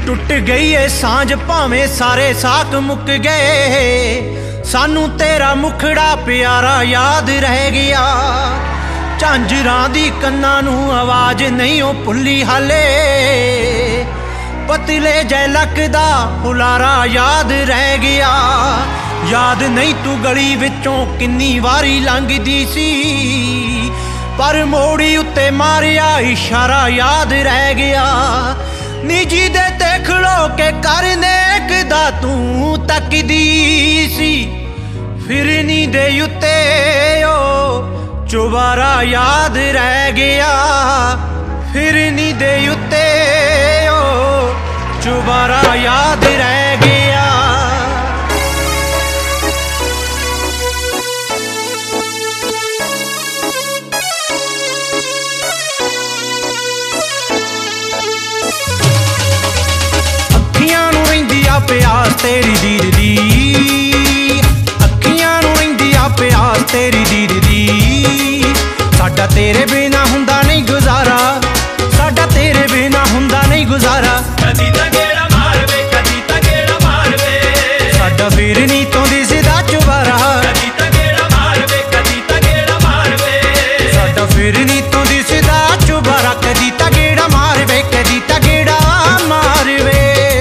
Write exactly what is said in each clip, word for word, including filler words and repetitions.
टुट गई है सांझ भावें सारे साक मुक गए, सानू तेरा मुखड़ा प्यारा याद रह गया। झांजरां दी कन्नां नूं आवाज नहीं ओ भुल्ली हाले, पतले जै लकदा हुलारा याद रह गया। याद नहीं तू गली विचों किन्नी वारी लंघदी सी, पर मोड़ी उत्ते मारिया इशारा याद रह गया। निजी दे ते खड़ो के करने कदा तू तकदी सी, फिरनी दे उत्ते ओ चुबारा याद रह गया। फिरनी दे उत्ते ओ चुबारा याद रह गया। प्यास तेरी दीद दी, अखियां नूं रहिंदी आ प्यास तेरी दीद दी। साडा तेरे बिना हुंदा नहीं गुजारा, साडा तेरे बिना हुंदा नहीं गुजारा। कदी तां गेड़ा मार वे, कदी तां गेड़ा मार वे, साडा फिरनी तो दिसदा चुबारा। कदी तां गेड़ा मार वे, कदी तां गेड़ा मार वे, साडा फिरनी तो दिसदा चुबारा। कदी तां गेड़ा मार वे, कदी तां गेड़ा मार वे।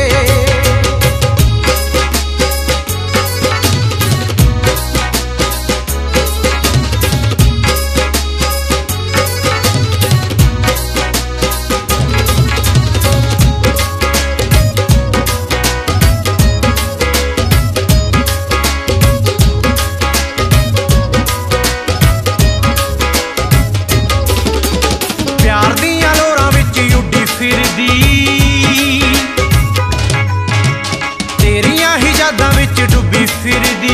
तेरियां ही यादां विच डुबी फिरदी,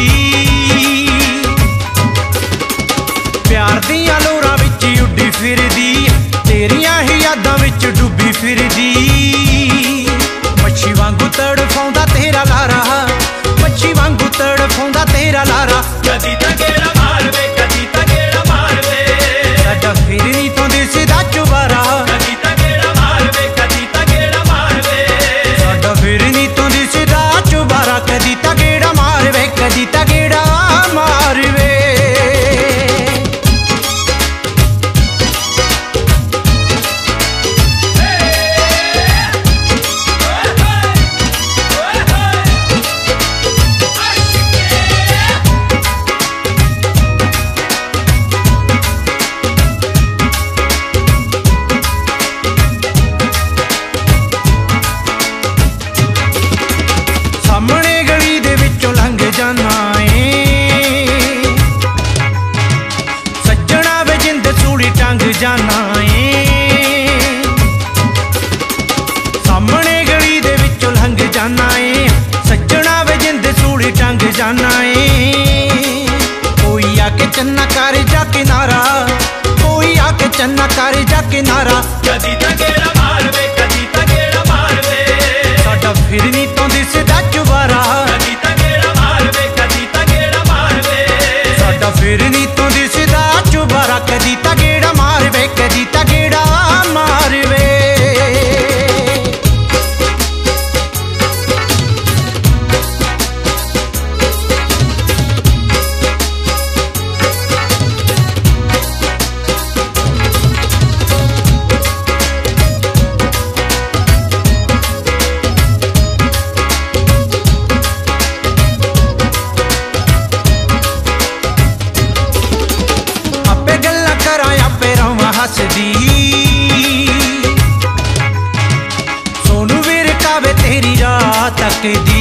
प्यार दियां लोरां विच उड्डी फिरदी। तेरियां ही यादां विच डुबी फिरदी। मच्छी वांगू तड़फाउंदा तेरा लारा, मच्छी वांगू तड़फाउंदा तेरा लारा। कदी तां गेड़ा मार वे, कदी तां गेड़ा मार वे, साडा फिरनी तो दिसदा चुबारा। कदी तां गेड़ा मार वे, कदी तां गेड़ा मार वे, साडा फिरनी तो दिसदा चुबारा। कदी तां गेड़ा मार वे, कदी तां गेड़ा मार वे। सामने गली दे विचों लंघ जाना ए, सज्जणा वे जिंद सूली टंग जाना ए। सामने गली दे विचों लंघ जाना ए, सज्जणा वे जिंद सूली टंग जाना ए। कोई आके चन्ना कर जा किनारा, कोई आके चन्ना कर जा किनारा। कदी तां गेड़ा मार वे, कदी तां गेड़ा मार वे, साडा फिरनी तो दिसदा चुबारा। कदी तां गेड़ा मार वे, कदी तां गेड़ा मार वे, साडा फिरनी तो दिसदा चुबारा। कदी तां गेड़ा मार वे, कदी तां गेड़ा मार वे। सोनू वीर कावे तेरी राह तकदी,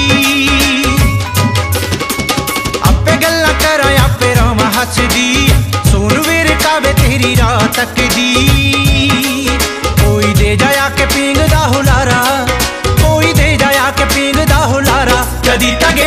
आपे गल्लां करां आपे रवां हसदी। सोनू वीर कावे तेरी राह तकदी। कोई दे जाया के पींग दा हुलारा, कोई दे जाया के पींग दा हुलारा। कदी तां